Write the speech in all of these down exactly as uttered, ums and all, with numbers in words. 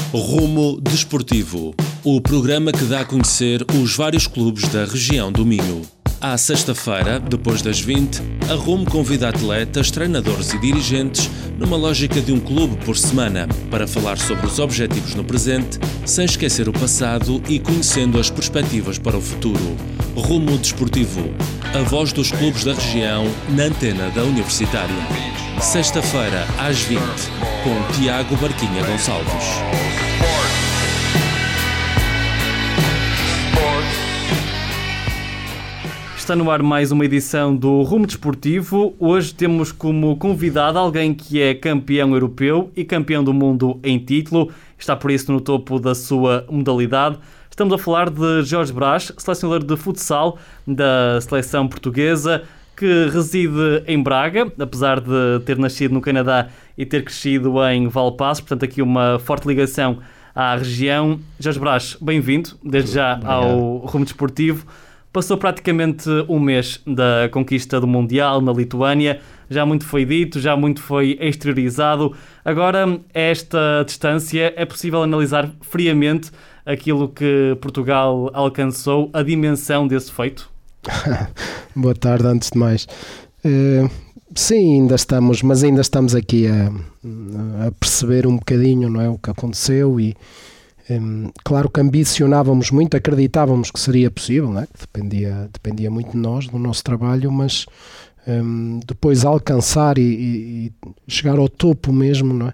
Rumo Desportivo, o programa que dá a conhecer os vários clubes da região do Minho. À sexta-feira, depois das vinte, a Rumo convida atletas, treinadores e dirigentes numa lógica de um clube por semana, para falar sobre os objetivos no presente, sem esquecer o passado e conhecendo as perspectivas para o futuro. Rumo Desportivo, a voz dos clubes da região na antena da Universitária. Sexta-feira, às vinte, com Tiago Barquinha Gonçalves. Está no ar mais uma edição do Rumo Desportivo. Hoje temos como convidado alguém que é campeão europeu e campeão do mundo em título. Está por isso no topo da sua modalidade. Estamos a falar de Jorge Brás, selecionador de futsal da seleção portuguesa, que reside em Braga, apesar de ter nascido no Canadá e ter crescido em Valpasso. Portanto, aqui uma forte ligação à região. Jorge Brás, bem-vindo, desde já ao Rumo Desportivo. Passou praticamente um mês da conquista do Mundial na Lituânia, já muito foi dito, já muito foi exteriorizado. Agora, a esta distância, é possível analisar friamente aquilo que Portugal alcançou, a dimensão desse feito? Boa tarde, antes de mais. Uh, sim, ainda estamos, mas ainda estamos aqui a, a perceber um bocadinho, não é, o que aconteceu e Um, claro que ambicionávamos muito, acreditávamos que seria possível, não é? dependia, dependia muito de nós, do nosso trabalho, mas um, depois alcançar e, e, e chegar ao topo mesmo, não é?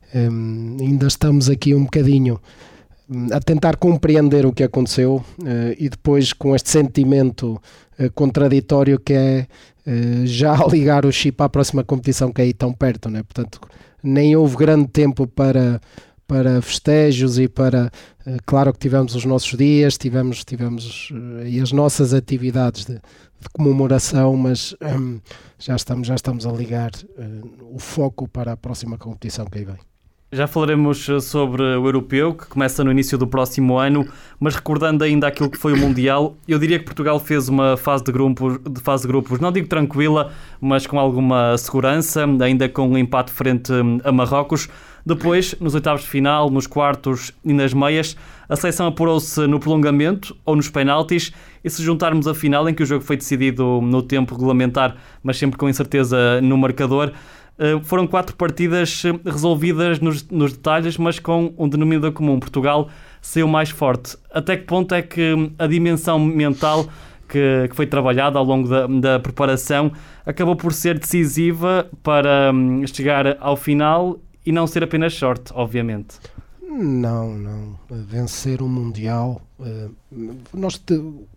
um, ainda estamos aqui um bocadinho um, a tentar compreender o que aconteceu uh, e depois com este sentimento uh, contraditório que é uh, já ligar o chip à próxima competição que é aí tão perto, não é? Portanto, nem houve grande tempo para para festejos e para, claro que tivemos os nossos dias, tivemos, tivemos e as nossas atividades de, de comemoração, mas um, já, estamos, já estamos a ligar uh, o foco para a próxima competição que aí vem. Já falaremos sobre o europeu, que começa no início do próximo ano, mas recordando ainda aquilo que foi o Mundial, eu diria que Portugal fez uma fase de grupos, de fase de grupos, não digo tranquila, mas com alguma segurança, ainda com um empate frente a Marrocos. Depois, nos oitavos de final, nos quartos e nas meias, a seleção apurou-se no prolongamento ou nos penaltis, e se juntarmos a final, em que o jogo foi decidido no tempo regulamentar, mas sempre com incerteza no marcador, foram quatro partidas resolvidas nos, nos detalhes, mas com um denominador comum. Portugal saiu mais forte. Até que ponto é que a dimensão mental que, que foi trabalhada ao longo da, da preparação acabou por ser decisiva para um, chegar ao final e não ser apenas sorte, obviamente? Não, não. Vencer um Mundial... Uh, nós te,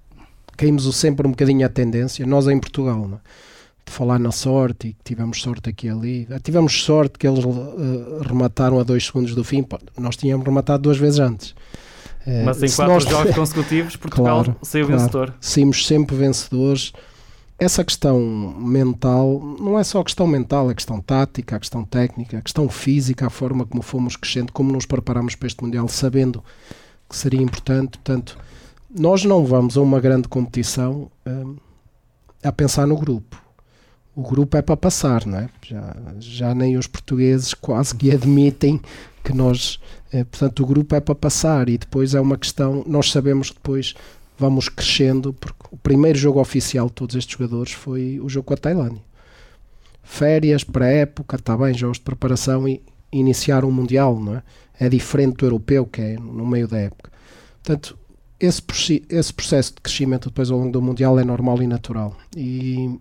caímos sempre um bocadinho à tendência, nós em Portugal, não é? De falar na sorte e que tivemos sorte aqui e ali. Tivemos sorte que eles uh, remataram a dois segundos do fim. Pô, nós tínhamos rematado duas vezes antes. Uh, Mas em quatro nós... jogos consecutivos, Portugal claro, saiu claro. vencedor. Saímos sempre vencedores. Essa questão mental, não é só a questão mental, é a questão tática, a questão técnica, a questão física, a forma como fomos crescendo, como nos preparámos para este Mundial, sabendo que seria importante. Portanto, nós não vamos a uma grande competição uh, a pensar no grupo. O grupo é para passar, não é? Já, já nem os portugueses quase que admitem que nós... Eh, portanto, o grupo é para passar e depois é uma questão... Nós sabemos que depois vamos crescendo, porque o primeiro jogo oficial de todos estes jogadores foi o jogo com a Tailândia. Férias, pré-época, está bem, jogos de preparação e iniciar um Mundial, não é? É diferente do europeu, que é no meio da época. Portanto, esse, esse processo de crescimento depois ao longo do Mundial é normal e natural. E...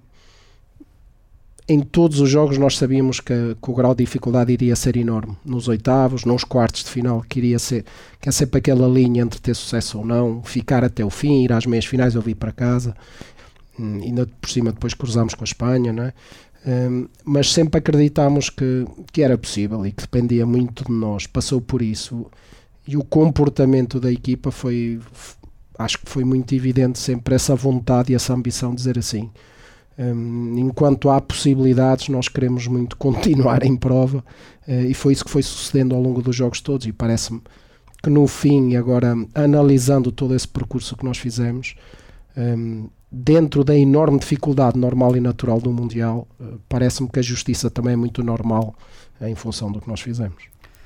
em todos os jogos nós sabíamos que, que o grau de dificuldade iria ser enorme. Nos oitavos, nos quartos de final, que iria ser, que é sempre aquela linha entre ter sucesso ou não, ficar até o fim, ir às meias finais ou vir para casa. Hum, ainda por cima depois cruzámos com a Espanha, não é? Hum, mas sempre acreditámos que, que era possível e que dependia muito de nós. Passou por isso e o comportamento da equipa foi, acho que foi muito evidente sempre essa vontade e essa ambição de dizer assim: Um, enquanto há possibilidades, nós queremos muito continuar em prova, uh, e foi isso que foi sucedendo ao longo dos jogos todos. E parece-me que no fim, agora analisando todo esse percurso que nós fizemos, um, dentro da enorme dificuldade normal e natural do Mundial, uh, parece-me que a justiça também é muito normal uh, em função do que nós fizemos.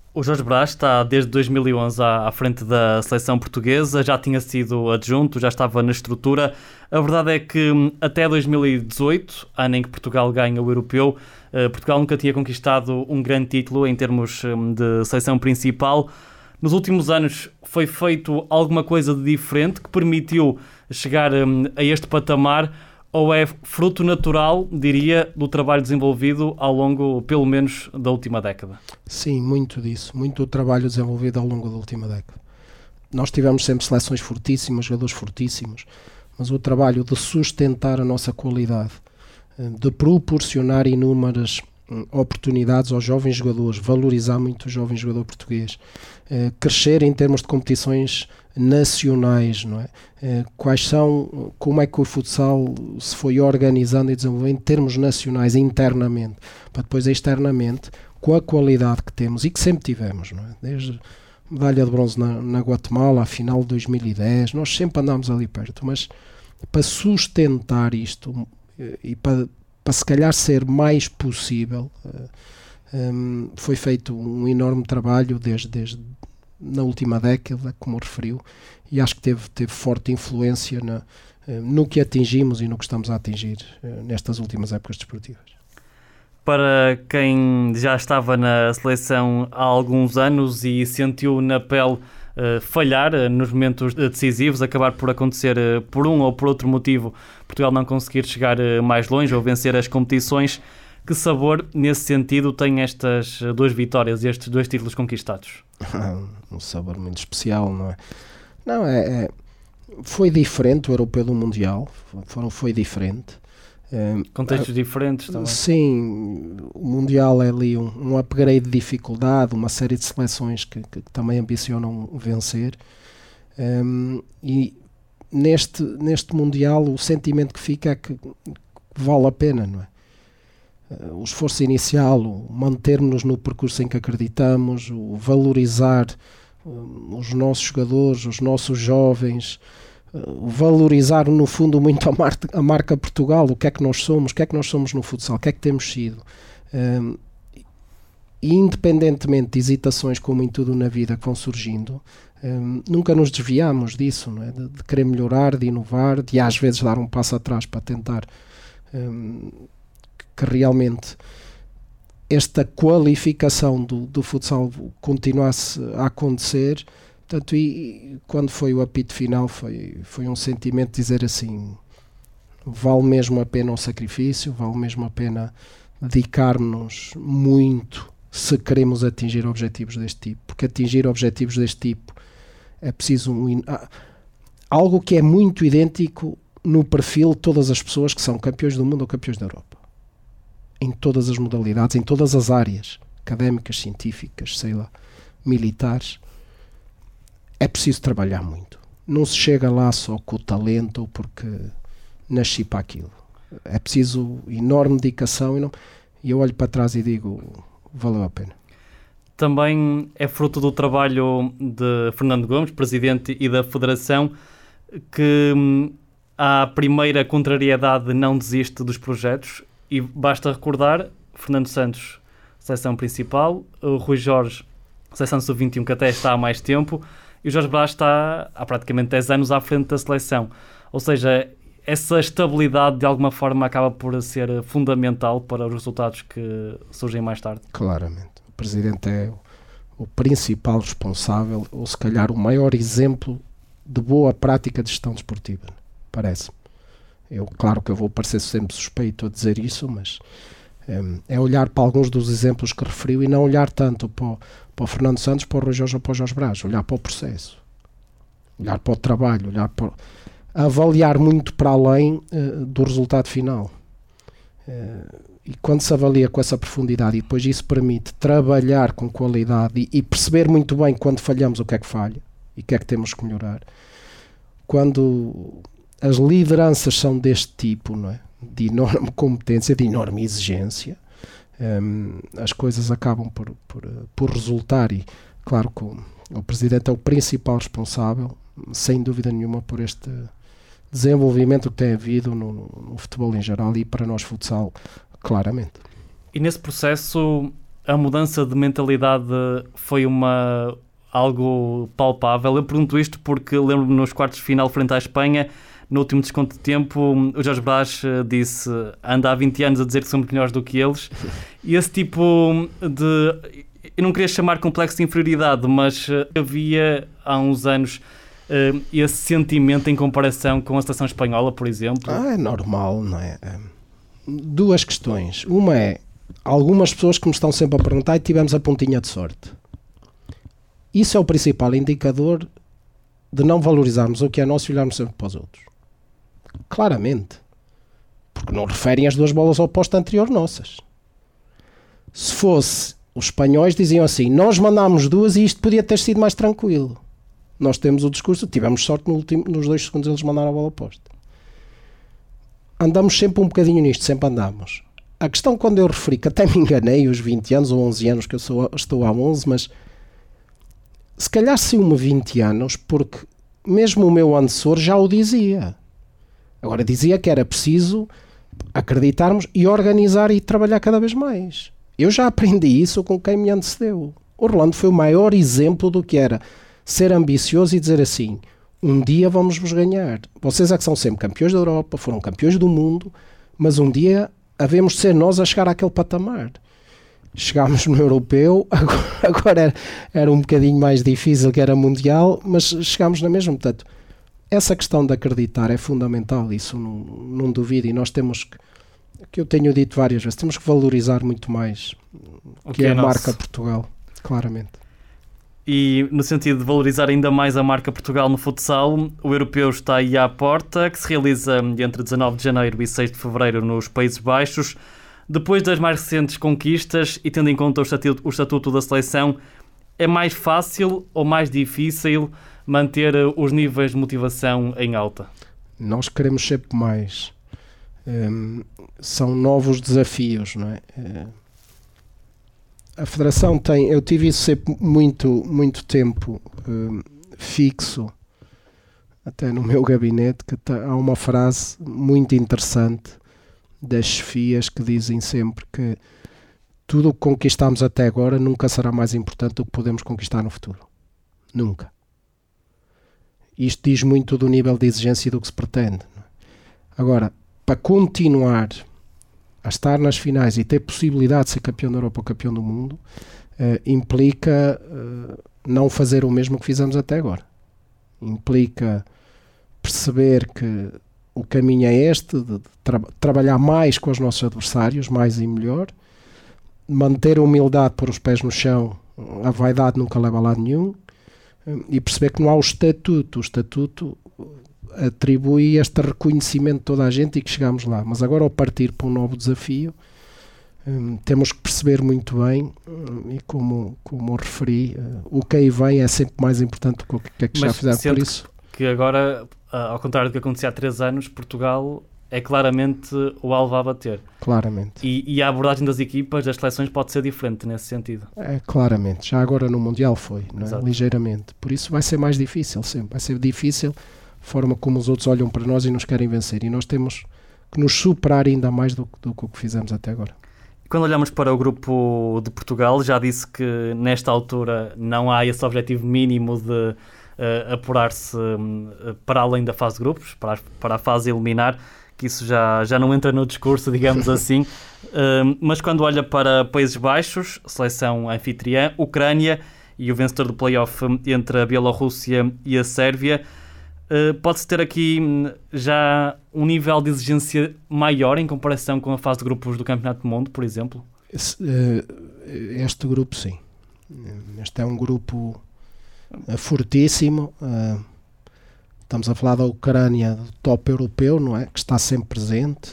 O Jorge Brás está desde dois mil e onze à, à frente da seleção portuguesa, já tinha sido adjunto, já estava na estrutura. A verdade é que até dois mil e dezoito, ano em que Portugal ganha o Europeu, eh, Portugal nunca tinha conquistado um grande título em termos de seleção principal. Nos últimos anos foi feito alguma coisa de diferente que permitiu chegar um, a este patamar, ou é fruto natural, diria, do trabalho desenvolvido ao longo, pelo menos, da última década? Sim, muito disso. Muito do trabalho desenvolvido ao longo da última década. Nós tivemos sempre seleções fortíssimas, jogadores fortíssimos, mas o trabalho de sustentar a nossa qualidade, de proporcionar inúmeras oportunidades aos jovens jogadores, valorizar muito o jovem jogador português, eh, crescer em termos de competições nacionais, não é? Eh, quais são, como é que o futsal se foi organizando e desenvolvendo em termos nacionais, internamente, para depois externamente, com a qualidade que temos e que sempre tivemos, não é? Desde medalha de bronze na, na Guatemala, a final de dois mil e dez, nós sempre andámos ali perto, mas para sustentar isto e para para se calhar ser mais possível, um, foi feito um enorme trabalho desde, desde na última década, como referiu, e acho que teve, teve forte influência na, no que atingimos e no que estamos a atingir nestas últimas épocas desportivas. Para quem já estava na seleção há alguns anos e sentiu na pele Uh, falhar uh, nos momentos decisivos, acabar por acontecer uh, por um ou por outro motivo, Portugal não conseguir chegar uh, mais longe ou vencer as competições, que sabor nesse sentido tem estas uh, duas vitórias e estes dois títulos conquistados? Um sabor muito especial, não é? Não, é, é foi diferente o Europeu do Mundial, foi, foi diferente. Contextos uh, diferentes também. Sim, o Mundial é ali um, um upgrade de dificuldade, uma série de seleções que, que, que também ambicionam vencer, um, e neste, neste Mundial o sentimento que fica é que, que vale a pena, não é? Uh, o esforço inicial, o mantermos-nos no percurso em que acreditamos, o valorizar uh, os nossos jogadores, os nossos jovens, Uh, valorizar no fundo muito a, mar- a marca Portugal, o que é que nós somos, o que é que nós somos no futsal, o que é que temos sido, um, e independentemente de hesitações como em tudo na vida que vão surgindo, um, nunca nos desviamos disso, não é? de, de querer melhorar, de inovar, de às vezes dar um passo atrás para tentar um, que realmente esta qualificação do, do futsal continuasse a acontecer. Portanto, e, e quando foi o apito final, foi, foi um sentimento de dizer assim, vale mesmo a pena o sacrifício, vale mesmo a pena dedicar-nos muito se queremos atingir objetivos deste tipo, porque atingir objetivos deste tipo é preciso um, algo que é muito idêntico no perfil de todas as pessoas que são campeões do mundo ou campeões da Europa, em todas as modalidades, em todas as áreas, académicas, científicas, sei lá, militares. É preciso trabalhar muito. Não se chega lá só com o talento ou porque nasci para aquilo. É preciso enorme dedicação e, não, e eu olho para trás e digo, valeu a pena. Também é fruto do trabalho de Fernando Gomes, presidente e da Federação, que à primeira contrariedade não desiste dos projetos e basta recordar Fernando Santos, seleção principal, o Rui Jorge, seleção sub vinte e um, que até está há mais tempo, e o Jorge Brás está há praticamente dez anos à frente da seleção. Ou seja, essa estabilidade de alguma forma acaba por ser fundamental para os resultados que surgem mais tarde. Claramente. O Presidente é o principal responsável, ou se calhar o maior exemplo de boa prática de gestão desportiva, parece-me. Eu, claro que eu vou parecer sempre suspeito a dizer isso, mas um, é olhar para alguns dos exemplos que referiu e não olhar tanto para o, para o Fernando Santos, para o Rui Jorge ou para o Jorge Brás, olhar para o processo, olhar para o trabalho, olhar para, avaliar muito para além uh, do resultado final. Uh, e quando se avalia com essa profundidade e depois isso permite trabalhar com qualidade e, e perceber muito bem quando falhamos o que é que falha e o que é que temos que melhorar, quando as lideranças são deste tipo, não é? De enorme competência, de enorme exigência, um, as coisas acabam por, por, por resultar e claro que o, o Presidente é o principal responsável, sem dúvida nenhuma, por este desenvolvimento que tem havido no, no, no futebol em geral e para nós futsal, claramente. E nesse processo a mudança de mentalidade foi uma, algo palpável. Eu pergunto isto porque lembro-me nos quartos de final frente à Espanha, no último desconto de tempo, o Jorge Brás disse, anda há vinte anos a dizer que somos melhores do que eles. E esse tipo de... Eu não queria chamar complexo de inferioridade, mas havia há uns anos esse sentimento em comparação com a seleção espanhola, por exemplo. Ah, é normal, não é? Duas questões. Uma é, algumas pessoas que me estão sempre a perguntar e tivemos a pontinha de sorte. Isso é o principal indicador de não valorizarmos o que é nosso e olharmos sempre para os outros. Claramente. Porque não referem as duas bolas ao posto anterior nossas. Se fosse, os espanhóis diziam assim, nós mandámos duas e isto podia ter sido mais tranquilo. Nós temos o discurso, tivemos sorte no último, nos dois segundos eles mandaram a bola ao posto. Andamos sempre um bocadinho nisto, sempre andamos. A questão quando eu referi, que até me enganei, os vinte anos ou onze anos, que eu sou, estou há onze, mas se calhar saiu-me vinte anos, porque mesmo o meu antecessor já o dizia. Agora dizia que era preciso acreditarmos e organizar e trabalhar cada vez mais. Eu já aprendi isso com quem me antecedeu. O Rolando foi o maior exemplo do que era ser ambicioso e dizer assim, um dia vamos vos ganhar. Vocês é que são sempre campeões da Europa, foram campeões do mundo, mas um dia havemos de ser nós a chegar àquele patamar. Chegámos no europeu, agora, agora era, era um bocadinho mais difícil que era mundial, mas chegámos na mesma. Portanto, essa questão de acreditar é fundamental, isso não, não duvido, e nós temos que, que eu tenho dito várias vezes, temos que valorizar muito mais o que, que é a nosso. Marca Portugal, claramente. E no sentido de valorizar ainda mais a marca Portugal no futsal, o europeu está aí à porta, que se realiza entre dezanove de janeiro e seis de fevereiro nos Países Baixos. Depois das mais recentes conquistas e tendo em conta o estatuto, o estatuto da seleção, é mais fácil ou mais difícil manter os níveis de motivação em alta? Nós queremos sempre mais. Um, são novos desafios, não é? A Federação tem, eu tive isso sempre muito, muito tempo um, fixo, até no meu gabinete, que tá, há uma frase muito interessante das chefias que dizem sempre que tudo o que conquistamos até agora nunca será mais importante do que podemos conquistar no futuro. Nunca. Isto diz muito do nível de exigência do que se pretende. Agora, para continuar a estar nas finais e ter possibilidade de ser campeão da Europa ou campeão do mundo, uh, implica uh, não fazer o mesmo que fizemos até agora. Implica perceber que o caminho é este, de tra- trabalhar mais com os nossos adversários, mais e melhor, manter a humildade, pôr os pés no chão, a vaidade nunca leva a lado nenhum, e perceber que não há o estatuto. O estatuto atribui este reconhecimento de toda a gente e que chegamos lá. Mas agora, ao partir para um novo desafio, um, temos que perceber muito bem, um, e como, como referi, uh, o que aí vem é sempre mais importante do que o que é que já fizeram. Por isso que agora, ao contrário do que acontecia há três anos, Portugal é claramente o alvo a bater. Claramente. E, e a abordagem das equipas, das seleções, pode ser diferente nesse sentido. É, claramente. Já agora no Mundial foi, não é? Ligeiramente. Por isso vai ser mais difícil sempre. Vai ser difícil a forma como os outros olham para nós e nos querem vencer. E nós temos que nos superar ainda mais do, do que o que fizemos até agora. Quando olhamos para o grupo de Portugal, já disse que nesta altura não há esse objetivo mínimo de Uh, apurar-se uh, para além da fase de grupos, para a, para a fase eliminar, que isso já, já não entra no discurso, digamos assim. Uh, mas quando olha para Países Baixos, seleção anfitriã, Ucrânia e o vencedor do play-off entre a Bielorrússia e a Sérvia, uh, pode-se ter aqui já um nível de exigência maior em comparação com a fase de grupos do Campeonato do Mundo, por exemplo? Esse, uh, este grupo, sim. Este é um grupo fortíssimo. Uh, estamos a falar da Ucrânia, do top europeu, não é? Que está sempre presente,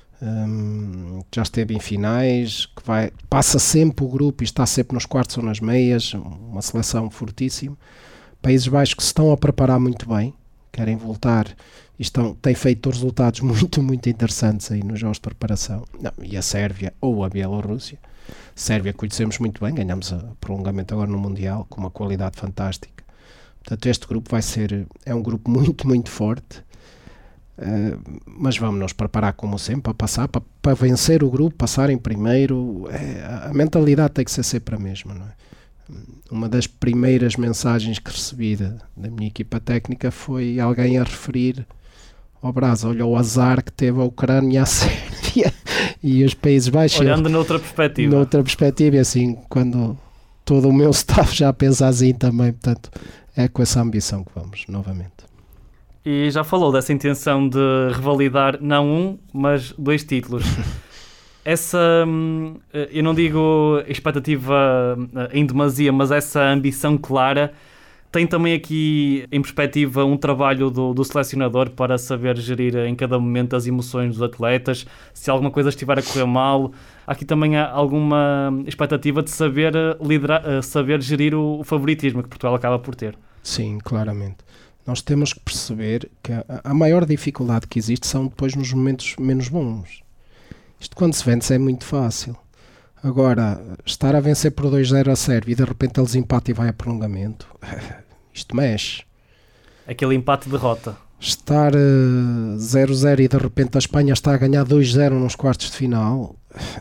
um, já esteve em finais, que vai, passa sempre o grupo e está sempre nos quartos ou nas meias, uma seleção fortíssima. Países Baixos que se estão a preparar muito bem, querem voltar e estão, têm feito resultados muito, muito interessantes aí nos jogos de preparação. Não, e a Sérvia ou a Bielorrússia. Sérvia conhecemos muito bem, ganhamos a prolongamento agora no Mundial com uma qualidade fantástica. Portanto, este grupo vai ser, é um grupo muito, muito forte. Uh, mas vamos nos preparar como sempre para passar, para, para vencer o grupo, passar em primeiro. É, a mentalidade tem que ser sempre a mesma, não é? Uma das primeiras mensagens que recebi da, da minha equipa técnica foi alguém a referir ao Brás, olha o azar que teve a Ucrânia, a Sérvia e os Países Baixos. Olhando noutra perspectiva. Noutra perspectiva, e assim, quando todo o meu staff já pensa assim também, portanto, é com essa ambição que vamos, novamente. E já falou dessa intenção de revalidar não um, mas dois títulos. Essa, eu não digo expectativa em demasia, mas essa ambição clara, tem também aqui em perspectiva um trabalho do, do selecionador para saber gerir em cada momento as emoções dos atletas, se alguma coisa estiver a correr mal. Aqui também há alguma expectativa de saber liderar, saber gerir o favoritismo que Portugal acaba por ter. Sim, claramente. Nós temos que perceber que a, a maior dificuldade que existe são depois nos momentos menos bons. Isto quando se vence é muito fácil. Agora, estar a vencer por dois zero a Sérvia e de repente eles empatam e vai a prolongamento, isto mexe. Aquele empate-derrota. Estar uh, zero zero e de repente a Espanha está a ganhar dois zero nos quartos de final,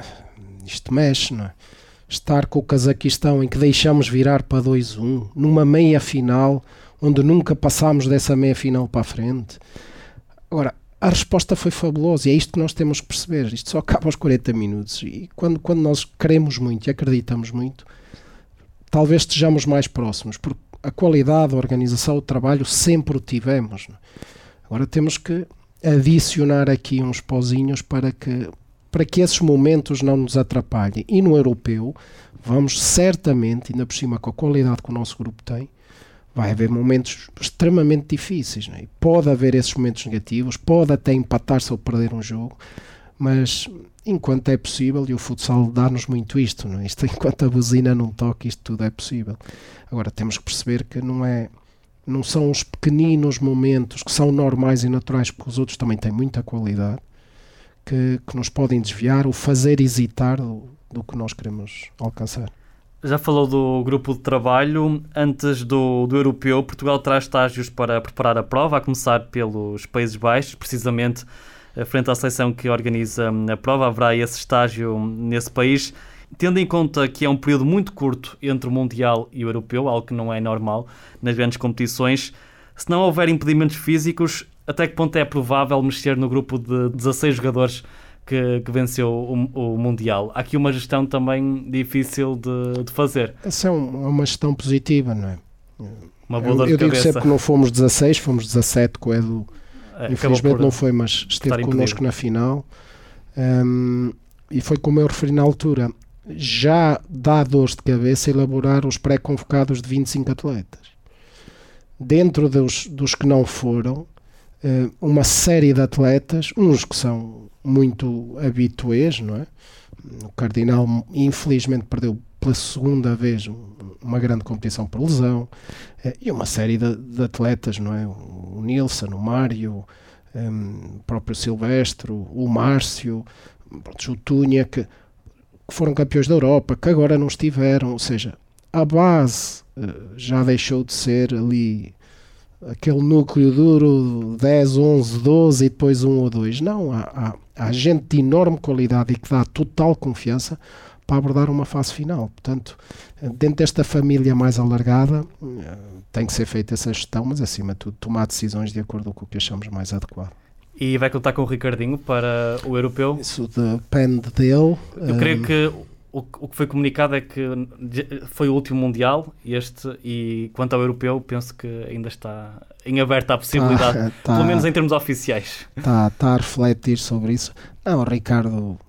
isto mexe, não é? Estar com o Cazaquistão em que deixamos virar para dois um, numa meia final, onde nunca passámos dessa meia final para a frente. Agora, a resposta foi fabulosa e é isto que nós temos que perceber. Isto só acaba aos quarenta minutos e quando, quando nós queremos muito e acreditamos muito, talvez estejamos mais próximos, porque a qualidade, a organização, o trabalho sempre o tivemos. Agora temos que adicionar aqui uns pozinhos para que, para que esses momentos não nos atrapalhem. E no europeu vamos certamente, ainda por cima com a qualidade que o nosso grupo tem, vai haver momentos extremamente difíceis, não é? Pode haver esses momentos negativos, pode até empatar-se ou perder um jogo, mas enquanto é possível, e o futsal dá-nos muito isto, não é? Isto, enquanto a buzina não toca, isto tudo é possível. Agora temos que perceber que não, é, não são os pequeninos momentos que são normais e naturais, porque os outros também têm muita qualidade, que, que nos podem desviar ou fazer hesitar do, do que nós queremos alcançar. Já falou do grupo de trabalho. Antes do, do europeu, Portugal traz estágios para preparar a prova, a começar pelos Países Baixos, precisamente frente à seleção que organiza a prova. Haverá esse estágio nesse país. Tendo em conta que é um período muito curto entre o Mundial e o Europeu, algo que não é normal nas grandes competições, se não houver impedimentos físicos, até que ponto é provável mexer no grupo de dezasseis jogadores Que, que venceu o, o Mundial? Há aqui uma gestão também difícil de, de fazer. Essa é uma, uma gestão positiva, não é? Uma boa dor de eu, eu digo cabeça. sempre que não fomos dezasseis, fomos dezassete com o Edu. É, infelizmente não foi, mas esteve connosco na final. Um, e foi como eu referi na altura. Já dá dores de cabeça elaborar os pré-convocados de vinte e cinco atletas. Dentro dos, dos que não foram, uma série de atletas, uns que são muito habituês, não é? O Cardinal infelizmente perdeu pela segunda vez uma grande competição por lesão, e uma série de, de atletas, não é? O Nilson, o Mário, um, o próprio Silvestre, o Márcio, o Túnia, que, que foram campeões da Europa, que agora não estiveram, ou seja, a base uh, já deixou de ser ali aquele núcleo duro, dez, onze, doze e depois um ou dois. Não, há, há, há gente de enorme qualidade e que dá total confiança para abordar uma fase final. Portanto, dentro desta família mais alargada, tem que ser feita essa gestão, mas acima de tudo tomar decisões de acordo com o que achamos mais adequado. E vai contar com o Ricardinho para o europeu? Isso depende dele. Eu creio que o, o que foi comunicado é que foi o último Mundial, este, e quanto ao europeu, penso que ainda está em aberta a possibilidade, tá, tá, pelo menos em termos oficiais. Está tá a refletir sobre isso. Não, o Ricardo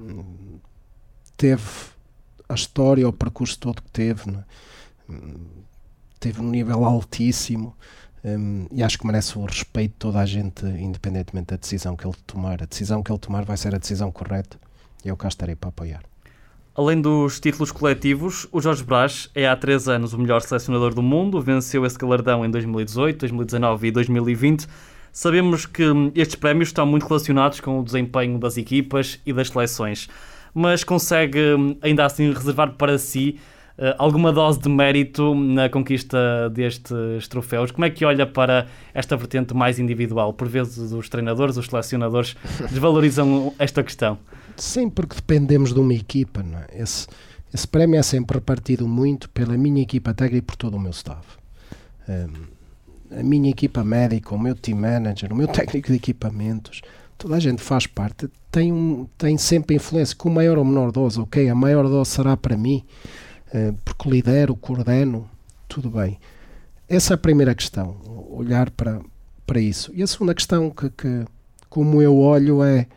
teve a história, o percurso todo que teve, né? Teve um nível altíssimo, um, e acho que merece o respeito de toda a gente, independentemente da decisão que ele tomar. A decisão que ele tomar vai ser a decisão correta e eu cá estarei para apoiar. Além dos títulos coletivos, o Jorge Brás é há três anos o melhor selecionador do mundo, venceu esse galardão em dois mil e dezoito, dois mil e dezanove e dois mil e vinte. Sabemos que estes prémios estão muito relacionados com o desempenho das equipas e das seleções, mas consegue ainda assim reservar para si uh, alguma dose de mérito na conquista destes troféus. Como é que olha para esta vertente mais individual? Por vezes os treinadores, os selecionadores desvalorizam esta questão. Sim, porque dependemos de uma equipa, não é? Esse, esse prémio é sempre repartido muito pela minha equipa técnica e por todo o meu staff. Um, a minha equipa médica, o meu team manager, o meu técnico de equipamentos, toda a gente faz parte, tem, um, tem sempre influência, com maior ou menor dose, ok? A maior dose será para mim, uh, porque lidero, coordeno, tudo bem. Essa é a primeira questão, olhar para, para isso. E a segunda questão, que, que como eu olho, é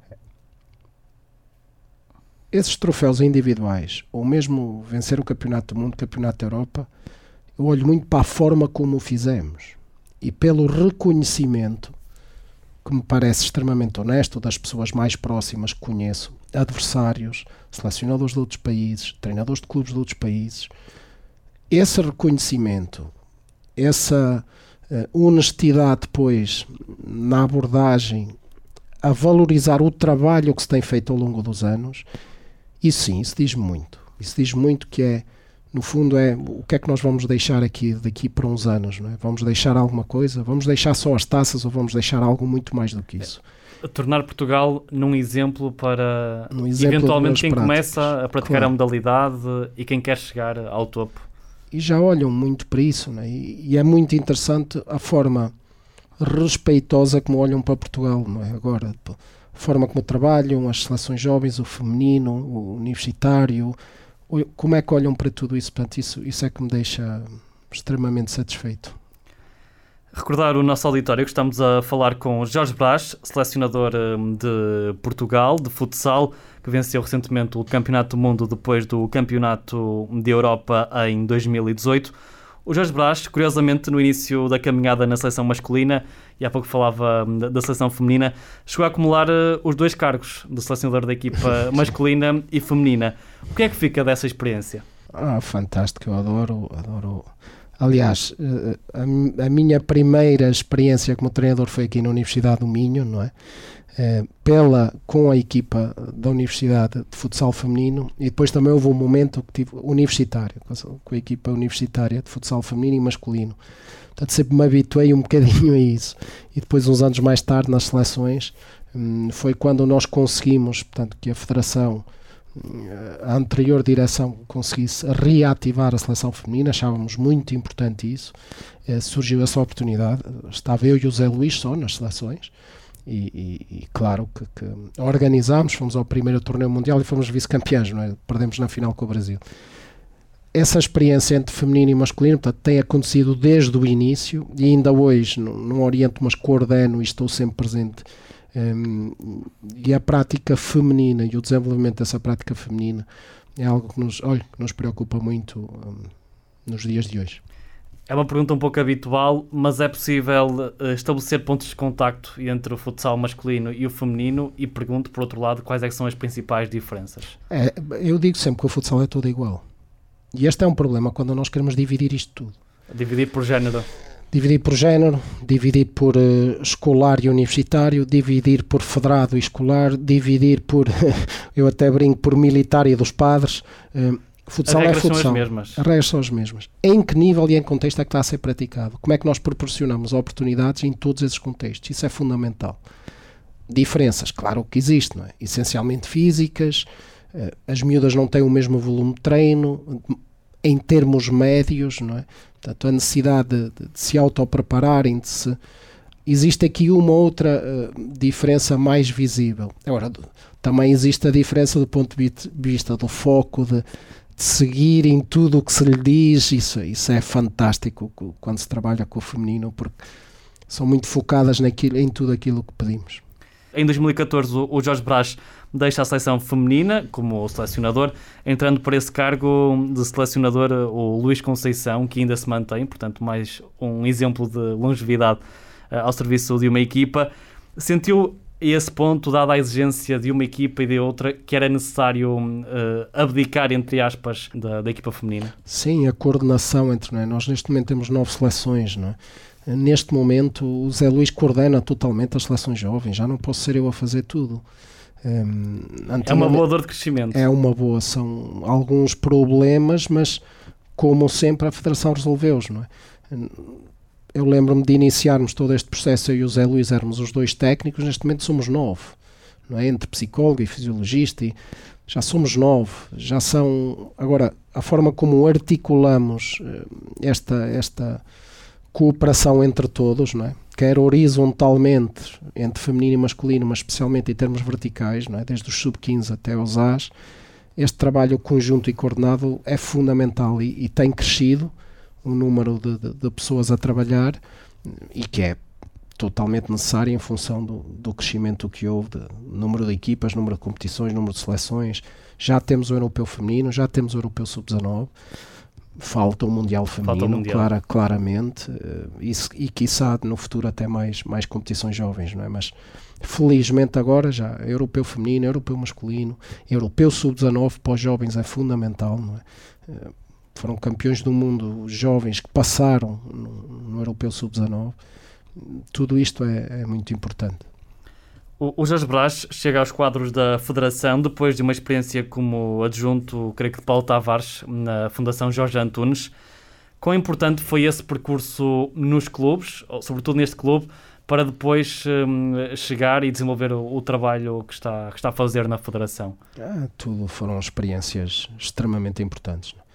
esses troféus individuais, ou mesmo vencer o Campeonato do Mundo, o Campeonato da Europa, eu olho muito para a forma como o fizemos e pelo reconhecimento, que me parece extremamente honesto, das pessoas mais próximas que conheço, adversários, selecionadores de outros países, treinadores de clubes de outros países. Esse reconhecimento, essa uh, honestidade depois na abordagem, a valorizar o trabalho que se tem feito ao longo dos anos, isso sim, isso diz muito. Isso diz muito que é, no fundo, é o que é que nós vamos deixar aqui daqui para uns anos, não é? Vamos deixar alguma coisa? Vamos deixar só as taças ou vamos deixar algo muito mais do que isso? É, tornar Portugal num exemplo para, um exemplo eventualmente, quem práticas. Começa a praticar claro. A modalidade e quem quer chegar ao topo. E já olham muito para isso, não é? E, e é muito interessante a forma respeitosa como olham para Portugal, não é? Agora, a forma como trabalham, as seleções jovens, o feminino, o universitário, como é que olham para tudo isso? Portanto, isso, isso é que me deixa extremamente satisfeito. Recordar o nosso auditório que estamos a falar com Jorge Brás, selecionador de Portugal, de futsal, que venceu recentemente o Campeonato do Mundo depois do Campeonato de Europa em dois mil e dezoito. O Jorge Brás, curiosamente, no início da caminhada na seleção masculina, e há pouco falava da seleção feminina, chegou a acumular uh, os dois cargos de selecionador da equipa masculina e feminina. O que é que fica dessa experiência? Ah, fantástico, eu adoro, adoro. Aliás, a, a minha primeira experiência como treinador foi aqui na Universidade do Minho, não é? Uh, pela, com a equipa da Universidade de Futsal Feminino, e depois também houve um momento que tive universitário, com a equipa universitária de Futsal Feminino e Masculino. Portanto, sempre me habituei um bocadinho a isso. E depois, uns anos mais tarde, nas seleções, um, foi quando nós conseguimos, portanto, que a Federação, a anterior direção, conseguisse reativar a seleção feminina. Achávamos muito importante isso. Uh, surgiu essa oportunidade. Estava eu e o Zé Luís só nas seleções. E, e, e claro que, que organizámos, fomos ao primeiro torneio mundial e fomos vice-campeões, não é? Perdemos na final com o Brasil. Essa experiência entre feminino e masculino, portanto, tem acontecido desde o início e ainda hoje não, não oriento, mas coordeno e estou sempre presente. Um, e a prática feminina e o desenvolvimento dessa prática feminina é algo que nos, olha, que nos preocupa muito um, nos dias de hoje. É uma pergunta um pouco habitual, mas é possível uh, estabelecer pontos de contacto entre o futsal masculino e o feminino? E pergunto, por outro lado, quais é que são as principais diferenças? É, eu digo sempre que o futsal é tudo igual. E este é um problema quando nós queremos dividir isto tudo. Dividir por género? Dividir por género, dividir por uh, escolar e universitário, dividir por federado e escolar, dividir por, eu até brinco, por militar e dos padres. Uh, Futsal as regras é futsal. São as mesmas. As regras são as mesmas. Em que nível e em contexto é que está a ser praticado? Como é que nós proporcionamos oportunidades em todos esses contextos? Isso é fundamental. Diferenças, claro que existe, não é? Essencialmente físicas, as miúdas não têm o mesmo volume de treino, em termos médios, não é? Portanto, a necessidade de, de, de se autoprepararem, de se... Existe aqui uma outra uh, diferença mais visível. Agora, também existe a diferença do ponto de vista do foco, de, de seguir em tudo o que se lhe diz. Isso, isso é fantástico quando se trabalha com o feminino, porque são muito focadas naquilo, em tudo aquilo que pedimos. Em dois mil e catorze, o Jorge Brás deixa a seleção feminina como selecionador, entrando para esse cargo de selecionador o Luís Conceição, que ainda se mantém, portanto, mais um exemplo de longevidade uh, ao serviço de uma equipa. Sentiu a esse ponto, dada a exigência de uma equipa e de outra, que era necessário uh, abdicar, entre aspas, da, da equipa feminina? Sim, a coordenação entre... Não é? Nós neste momento temos nove seleções, não é? Neste momento o Zé Luís coordena totalmente as seleções jovens, já não posso ser eu a fazer tudo. Um, é uma boa dor de crescimento. É uma boa, são alguns problemas, mas como sempre a Federação resolveu-os, não é? Eu lembro-me de iniciarmos todo este processo, eu e o Zé Luís éramos os dois técnicos, neste momento somos nove, não é? Entre psicólogo e fisiologista, e já somos nove, já são... Agora, a forma como articulamos esta, esta cooperação entre todos, não é? Quer horizontalmente, entre feminino e masculino, mas especialmente em termos verticais, não é? Desde os sub quinze até aos A S, este trabalho conjunto e coordenado é fundamental e, e tem crescido o número de, de, de pessoas a trabalhar, e que é totalmente necessário em função do, do crescimento que houve, de número de equipas, número de competições, número de seleções. Já temos o Europeu Feminino, já temos o Europeu sub dezanove, falta o Mundial Feminino, o mundial. Clara, claramente, e, e quiçá no futuro até mais, mais competições jovens, não é? Mas felizmente agora já Europeu Feminino, Europeu Masculino, Europeu sub dezanove para os jovens é fundamental, não é? Foram campeões do mundo jovens que passaram no, no Europeu sub dezanove. Tudo isto é, é muito importante. O, o Jorge Brás chega aos quadros da Federação depois de uma experiência como adjunto, creio que de Paulo Tavares, na Fundação Jorge Antunes. Quão importante foi esse percurso nos clubes, ou sobretudo neste clube, para depois hum, chegar e desenvolver o, o trabalho que está, que está a fazer na Federação? Ah, tudo foram experiências extremamente importantes, não é?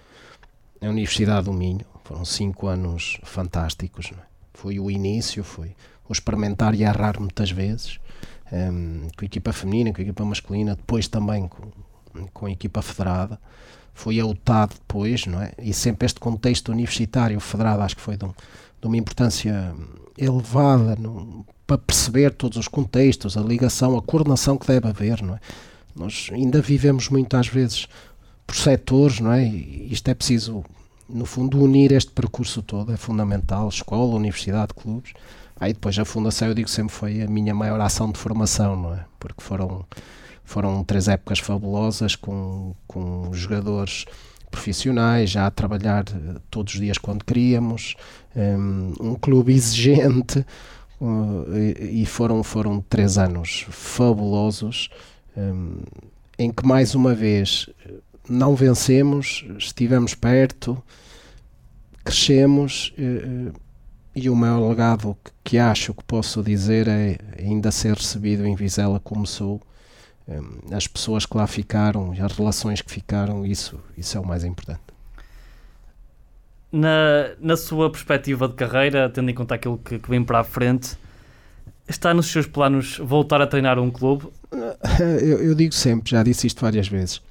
A Universidade do Minho, foram cinco anos fantásticos, não é? Foi o início, foi o experimentar e errar muitas vezes, um, com a equipa feminina, com a equipa masculina, depois também com, com a equipa federada. Foi a U T A D depois, não é? E sempre este contexto universitário federado acho que foi de, um, de uma importância elevada no, para perceber todos os contextos, a ligação, a coordenação que deve haver, não é? Nós ainda vivemos muitas vezes por setores, não é? E isto é preciso, no fundo, unir este percurso todo, é fundamental, escola, universidade, clubes. Aí depois a Fundação, eu digo sempre, foi a minha maior ação de formação, não é? Porque foram, foram três épocas fabulosas com, com jogadores profissionais, já a trabalhar todos os dias quando queríamos, um, um clube exigente, uh, e, e foram, foram três anos fabulosos, um, em que mais uma vez não vencemos, estivemos perto, crescemos, e, e o maior legado que, que acho que posso dizer é ainda ser recebido em Vizela como sou, um, as pessoas que lá ficaram e as relações que ficaram, isso, isso é o mais importante. Na, na sua perspectiva de carreira, tendo em conta aquilo que, que vem para a frente, está nos seus planos voltar a treinar um clube? Eu, eu digo sempre, já disse isto várias vezes,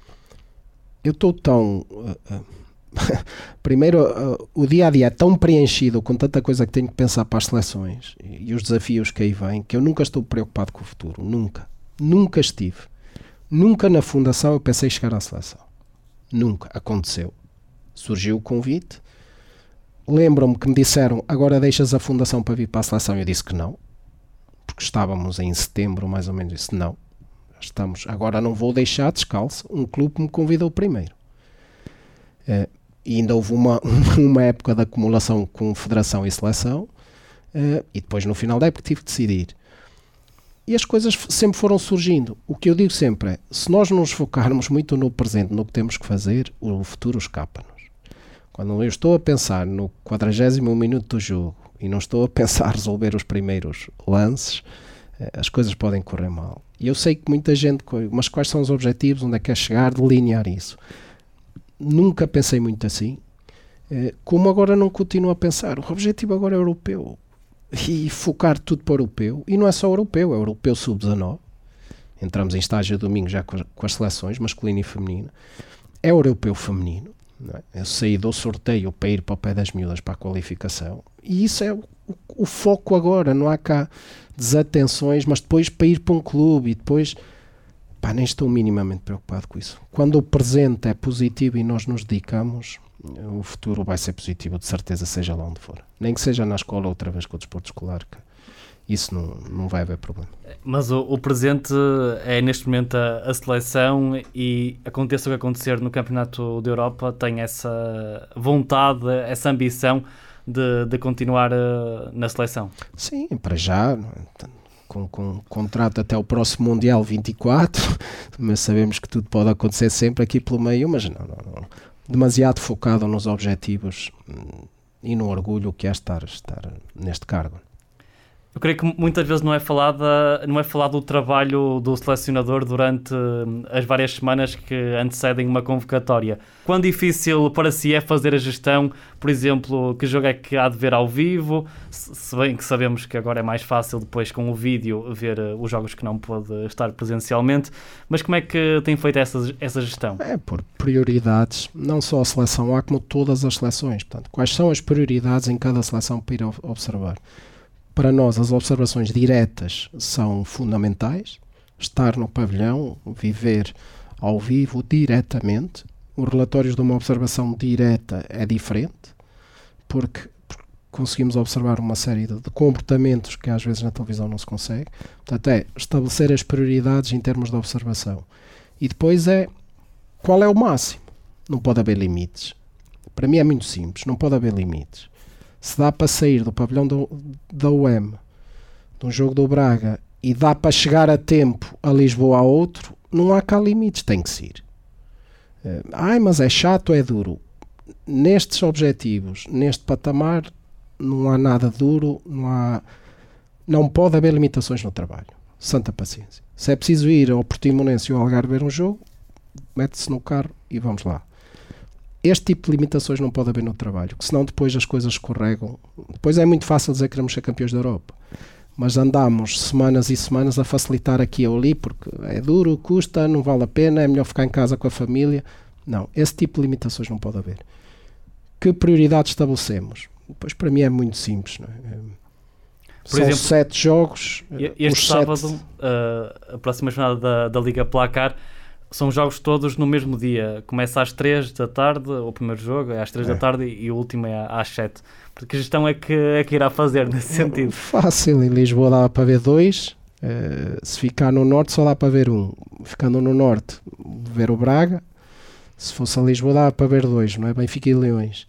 eu estou tão... Uh, uh, primeiro, uh, o dia-a-dia é tão preenchido com tanta coisa que tenho que pensar para as seleções e, e os desafios que aí vêm, que eu nunca estou preocupado com o futuro. Nunca. Nunca estive. Nunca na Fundação eu pensei em chegar à seleção. Nunca. Aconteceu. Surgiu o convite. Lembro-me que me disseram, agora deixas a Fundação para vir para a seleção? Eu disse que não. Porque estávamos em setembro, mais ou menos. Eu disse não. Estamos, agora não vou deixar descalço um clube que me convidou primeiro. Uh, e ainda houve uma, uma época de acumulação com federação e seleção, uh, e depois no final da época tive que decidir. E as coisas sempre foram surgindo. O que eu digo sempre é, se nós nos focarmos muito no presente, no que temos que fazer, o futuro escapa-nos. Quando eu estou a pensar no quadragésimo minuto do jogo e não estou a pensar a resolver os primeiros lances, as coisas podem correr mal. E eu sei que muita gente, mas quais são os objetivos, onde é que quer chegar, delinear isso. Nunca pensei muito assim, como agora não continuo a pensar. O objetivo agora é europeu, e focar tudo para o europeu, e não é só europeu, é europeu sub dezanove, entramos em estágio domingo já com as seleções, masculina e feminina, é europeu feminino, não é? Eu saí do sorteio para ir para o pé das miúdas para a qualificação, e isso é o, o, o foco agora, não há cá desatenções, mas depois para ir para um clube e depois, pá, nem estou minimamente preocupado com isso. Quando o presente é positivo e nós nos dedicamos, o futuro vai ser positivo, de certeza, seja lá onde for. Nem que seja na escola outra vez com o desporto escolar, que isso não, não vai haver problema. Mas o, o presente é neste momento a, a seleção, e aconteça o que acontecer no Campeonato da Europa, tem essa vontade, essa ambição de, de continuar uh, na seleção? Sim, para já, com, com contrato até o próximo Mundial vinte e quatro, mas sabemos que tudo pode acontecer sempre aqui pelo meio, mas não, não, não. Demasiado focado nos objetivos e no orgulho que é estar, estar neste cargo. Eu creio que muitas vezes não é, falada, não é falado do trabalho do selecionador durante as várias semanas que antecedem uma convocatória. Quão difícil para si é fazer a gestão, por exemplo, que jogo é que há de ver ao vivo, se bem que sabemos que agora é mais fácil depois com o vídeo ver os jogos que não pôde estar presencialmente, mas como é que tem feito essa, essa gestão? É por prioridades, não só a seleção A como todas as seleções. Portanto, quais são as prioridades em cada seleção para ir observar? Para nós, as observações diretas são fundamentais. Estar no pavilhão, viver ao vivo diretamente. Os relatórios de uma observação direta é diferente, porque conseguimos observar uma série de, de comportamentos que às vezes na televisão não se consegue. Portanto, é estabelecer as prioridades em termos de observação. E depois é qual é o máximo. Não pode haver limites. Para mim é muito simples, não pode haver limites. Se dá para sair do pavilhão do, da U E M, de um jogo do Braga, e dá para chegar a tempo a Lisboa a outro, não há cá limites, tem que se ir. Uh, ai, mas é chato, é duro. Nestes objetivos, neste patamar, não há nada duro, não há, não pode haver limitações no trabalho. Santa paciência. Se é preciso ir ao Portimonense ou ao Algarve ver um jogo, mete-se no carro e vamos lá. Este tipo de limitações não pode haver no trabalho, que senão depois as coisas escorregam. Depois é muito fácil dizer que queremos ser campeões da Europa, mas andamos semanas e semanas a facilitar aqui ou ali, porque é duro, custa, não vale a pena, é melhor ficar em casa com a família. Não, esse tipo de limitações não pode haver. Que prioridades estabelecemos? Pois para mim é muito simples, não é? Por São exemplo, sete jogos. Este sábado, sete... uh, a próxima jornada da, da Liga Placar, são jogos todos no mesmo dia. Começa às três da tarde, o primeiro jogo é às três é. da tarde e o último é às sete. Porque a gestão é que, é que irá fazer nesse sentido? Fácil, em Lisboa dá para ver dois, uh, se ficar no norte só dá para ver um. Ficando no norte, ver o Braga. Se fosse a Lisboa dá para ver dois, não é? Benfica e Leões.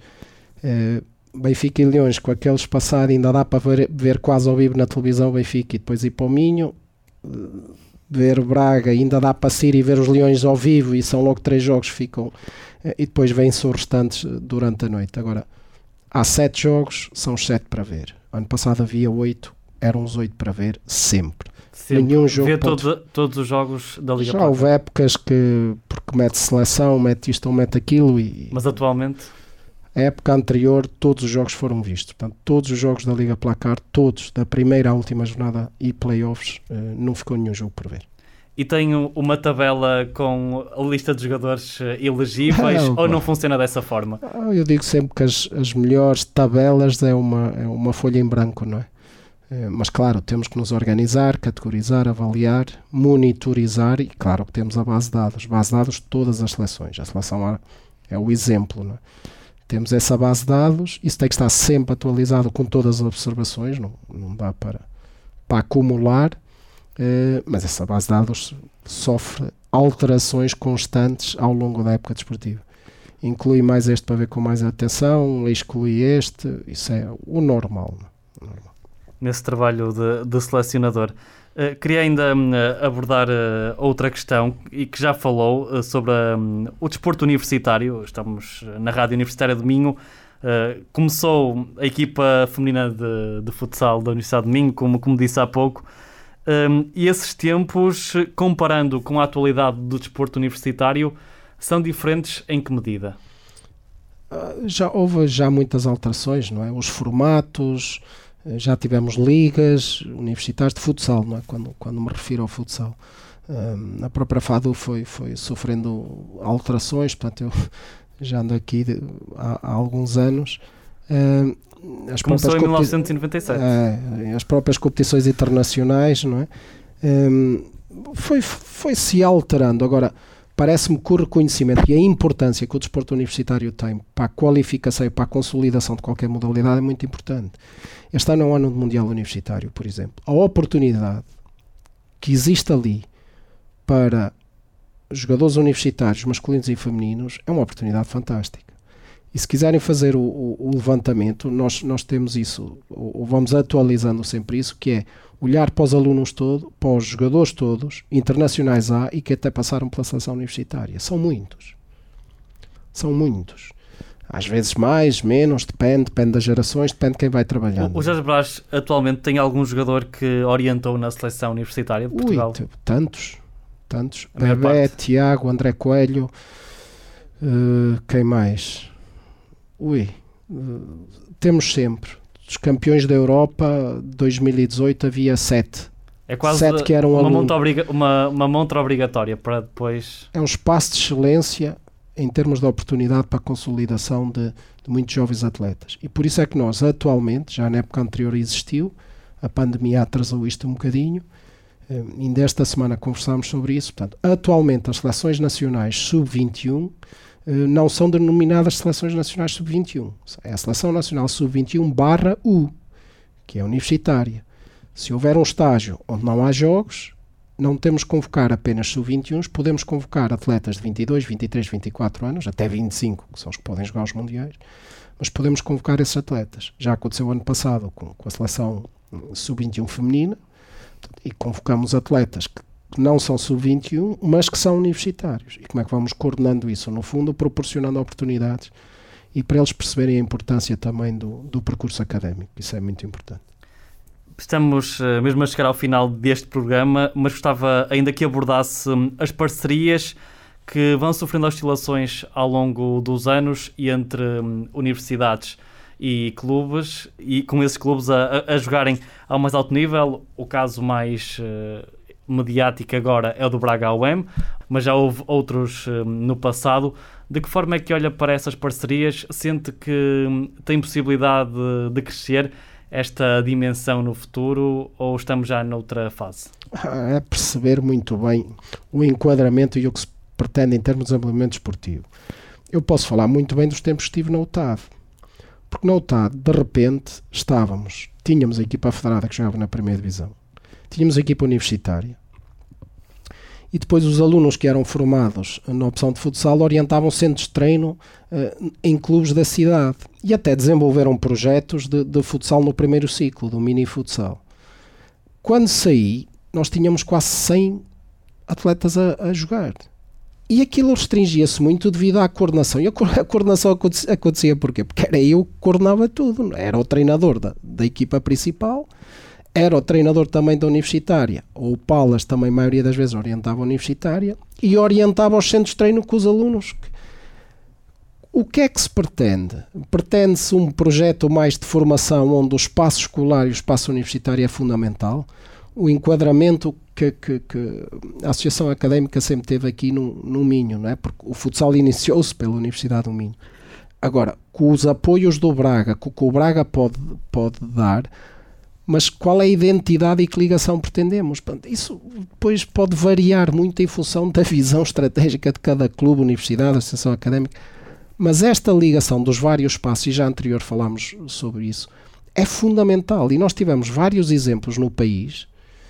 Uh, Benfica e Leões, com aquele espaçado ainda dá para ver, ver quase ao vivo na televisão o Benfica e depois ir para o Minho. Uh, ver o Braga, ainda dá para sair e ver os Leões ao vivo e são logo três jogos que ficam, e depois vêm-se os restantes durante a noite. Agora, há sete jogos, são os sete para ver. Ano passado havia oito, eram os oito para ver, sempre. sempre. Nenhum jogo Vê pode... todo, todos os jogos da Liga Já Placar. houve épocas que, porque mete seleção, mete isto ou mete aquilo. E... Mas atualmente... A época anterior, todos os jogos foram vistos. Portanto, todos os jogos da Liga Placar, todos, da primeira à última jornada e playoffs, uh, não ficou nenhum jogo por ver. E tenho uma tabela com a lista de jogadores elegíveis ou não funciona dessa forma? Eu digo sempre que as, as melhores tabelas é uma, é uma folha em branco, não é? é? Mas claro, temos que nos organizar, categorizar, avaliar, monitorizar e claro que temos a base de dados. Base de dados de todas as seleções. A seleção A é o exemplo, não é? Temos essa base de dados, isso tem que estar sempre atualizado com todas as observações, não, não dá para, para acumular, eh, mas essa base de dados sofre alterações constantes ao longo da época desportiva. Inclui mais este para ver com mais atenção, exclui este, isso é o normal. Não? normal. Nesse trabalho de, de selecionador. Uh, queria ainda uh, abordar uh, outra questão e que já falou uh, sobre um, o desporto universitário. Estamos na Rádio Universitária do Minho. Uh, começou a equipa feminina de, de futsal da Universidade do Minho, como, como disse há pouco, um, e esses tempos, comparando com a atualidade do desporto universitário, são diferentes em que medida? Uh, já houve já muitas alterações, não é? Os formatos... Já tivemos ligas universitárias de futsal, não é? quando, quando me refiro ao futsal. Um, a própria FADU foi, foi sofrendo alterações, portanto eu já ando aqui de, há, há alguns anos. Um, as Começou em mil novecentos e noventa e sete. É, as próprias competições internacionais, não é? Um, foi, foi se alterando. Agora, parece-me que o reconhecimento e a importância que o desporto universitário tem para a qualificação e para a consolidação de qualquer modalidade é muito importante. Este ano é um ano de Mundial Universitário, por exemplo. A oportunidade que existe ali para jogadores universitários masculinos e femininos é uma oportunidade fantástica. E se quiserem fazer o, o, o levantamento, nós, nós temos isso, ou, ou vamos atualizando sempre isso, que é olhar para os alunos todos, para os jogadores todos, internacionais há e que até passaram pela seleção universitária. São muitos. São muitos. Às vezes mais, menos, depende, depende das gerações, depende de quem vai trabalhando. O Jorge Brás atualmente tem algum jogador que orientou na seleção universitária de Portugal? Ui, tantos, tantos. Bebé, Tiago, André Coelho, uh, quem mais? Ui, uh, temos sempre. Dos campeões da Europa, dois mil e dezoito havia sete. É quase sete que eram uma, alunos. monta obriga- uma, uma montra obrigatória para depois... É um espaço de excelência em termos de oportunidade para a consolidação de, de muitos jovens atletas. E por isso é que nós, atualmente, já na época anterior existiu, a pandemia atrasou isto um bocadinho, eh, ainda esta semana conversámos sobre isso. Portanto, atualmente as seleções nacionais sub vinte e um eh, não são denominadas seleções nacionais sub vinte e um. É a Seleção Nacional sub vinte e um barra U, que é universitária. Se houver um estágio onde não há jogos, não temos que convocar apenas sub vinte e um, podemos convocar atletas de vinte e dois, vinte e três, vinte e quatro anos, até vinte e cinco, que são os que podem jogar os mundiais, mas podemos convocar esses atletas. Já aconteceu ano passado com, com a seleção sub vinte e um feminina, e convocamos atletas que, que não são sub vinte e um, mas que são universitários. E como é que vamos coordenando isso? No fundo, proporcionando oportunidades e para eles perceberem a importância também do, do percurso académico. Isso é muito importante. Estamos uh, mesmo a chegar ao final deste programa, mas gostava ainda que abordasse um, as parcerias que vão sofrendo oscilações ao longo dos anos e entre um, universidades e clubes, e com esses clubes a, a, a jogarem ao mais alto nível. O caso mais uh, mediático agora é o do Braga A U M, mas já houve outros um, no passado. De que forma é que olha para essas parcerias? Sente que um, tem possibilidade de, de crescer esta dimensão no futuro, ou estamos já noutra fase? É perceber muito bem o enquadramento e o que se pretende em termos de desenvolvimento esportivo. Eu posso falar muito bem dos tempos que estive na U T A D, porque na U T A D, de repente, estávamos, tínhamos a equipa federada que jogava na primeira divisão, tínhamos a equipa universitária, e depois os alunos que eram formados na opção de futsal orientavam centros de treino uh, em clubes da cidade e até desenvolveram projetos de, de futsal no primeiro ciclo, do mini futsal. Quando saí, nós tínhamos quase cem atletas a, a jogar. E aquilo restringia-se muito devido à coordenação. E a, co- a coordenação acontecia, acontecia porquê? Porque era eu que coordenava tudo. Era o treinador da, da equipa principal, era o treinador também da universitária, ou o Palas também, a maioria das vezes, orientava a universitária, e orientava os centros de treino com os alunos. O que é que se pretende? Pretende-se um projeto mais de formação onde o espaço escolar e o espaço universitário é fundamental. O enquadramento que, que, que a Associação Académica sempre teve aqui no, no Minho, não é? Porque o futsal iniciou-se pela Universidade do Minho. Agora, com os apoios do Braga, com o que o Braga pode, pode dar, mas qual é a identidade e que ligação pretendemos? Isso depois pode variar muito em função da visão estratégica de cada clube, universidade, associação académica, mas esta ligação dos vários espaços, e já anterior falámos sobre isso, é fundamental. E nós tivemos vários exemplos no país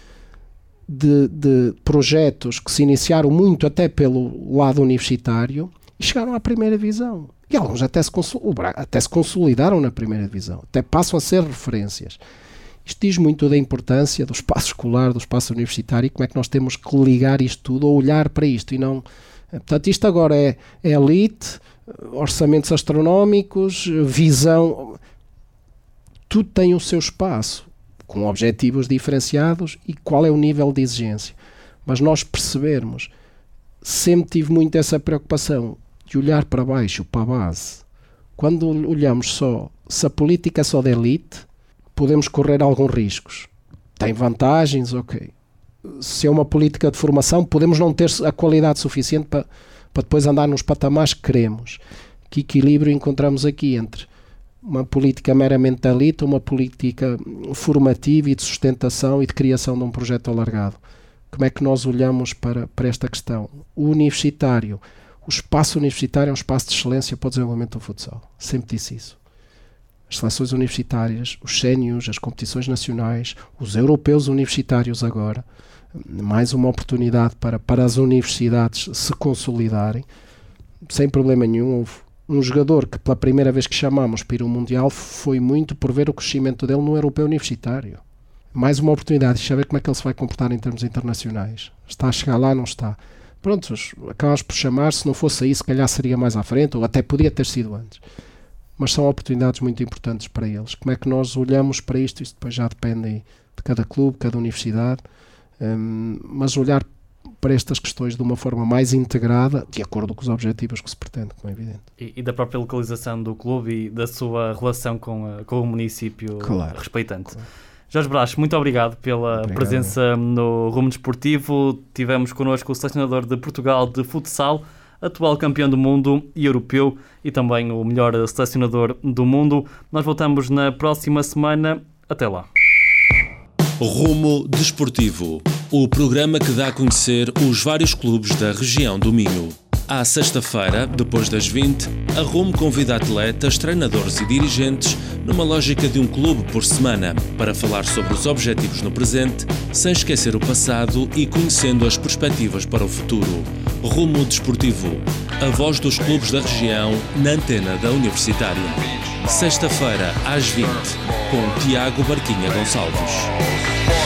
de, de projetos que se iniciaram muito até pelo lado universitário e chegaram à primeira divisão. E alguns até se, consol- até se consolidaram na primeira divisão, até passam a ser referências. Isto diz muito da importância do espaço escolar, do espaço universitário, e como é que nós temos que ligar isto tudo, ou olhar para isto, e não... Portanto, isto agora é, é elite, orçamentos astronómicos, visão... Tudo tem o seu espaço, com objetivos diferenciados e qual é o nível de exigência. Mas nós percebermos, sempre tive muito essa preocupação de olhar para baixo, para a base. Quando olhamos só, se a política é só de elite, podemos correr alguns riscos. Tem vantagens, ok. Se é uma política de formação, podemos não ter a qualidade suficiente para, para depois andar nos patamares que queremos. Que equilíbrio encontramos aqui entre uma política meramente de elite, uma política formativa e de sustentação e de criação de um projeto alargado? Como é que nós olhamos para, para esta questão? O universitário, o espaço universitário é um espaço de excelência para o desenvolvimento do futsal. Sempre disse isso. As seleções universitárias, os sénios, as competições nacionais, os europeus universitários agora, mais uma oportunidade para, para as universidades se consolidarem, sem problema nenhum. Houve um jogador que pela primeira vez que chamamos para ir ao Mundial foi muito por ver o crescimento dele no europeu universitário. Mais uma oportunidade de saber como é que ele se vai comportar em termos internacionais. Está a chegar lá, não está. Prontos, acabas por chamar, se não fosse aí, se calhar seria mais à frente, ou até podia ter sido antes. Mas são oportunidades muito importantes para eles. Como é que nós olhamos para isto? Isto depois já depende de cada clube, cada universidade, um, mas olhar para estas questões de uma forma mais integrada, de acordo com os objetivos que se pretende, como é evidente. E, e da própria localização do clube e da sua relação com, a, com o município claro, respeitante. Claro. Jorge Brás, muito obrigado pela obrigado. presença no Rumo Desportivo. Tivemos connosco o selecionador de Portugal de futsal, atual campeão do mundo e europeu e também o melhor selecionador do mundo. Nós voltamos na próxima semana. Até lá. Rumo Desportivo, o programa que dá a conhecer os vários clubes da região do Minho. À sexta-feira, depois das vinte, a Rumo convida atletas, treinadores e dirigentes numa lógica de um clube por semana para falar sobre os objetivos no presente, sem esquecer o passado e conhecendo as perspectivas para o futuro. Rumo Desportivo, a voz dos clubes da região na antena da Universitária. Sexta-feira, às vinte, com Tiago Barquinha Gonçalves.